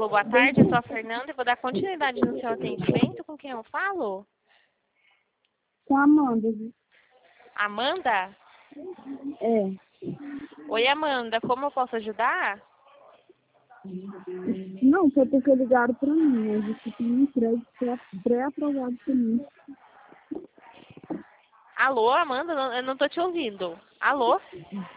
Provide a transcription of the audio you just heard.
Alô, boa tarde, eu sou a Fernanda e vou dar continuidade no seu atendimento. Com quem eu falo? Com a Amanda. Amanda? É. Oi, Amanda, como eu posso ajudar? Não, foi porque ligaram pra mim. Eu disse que tinha um crédito pré-aprovado pra mim. Alô, Amanda, eu não tô te ouvindo. Alô?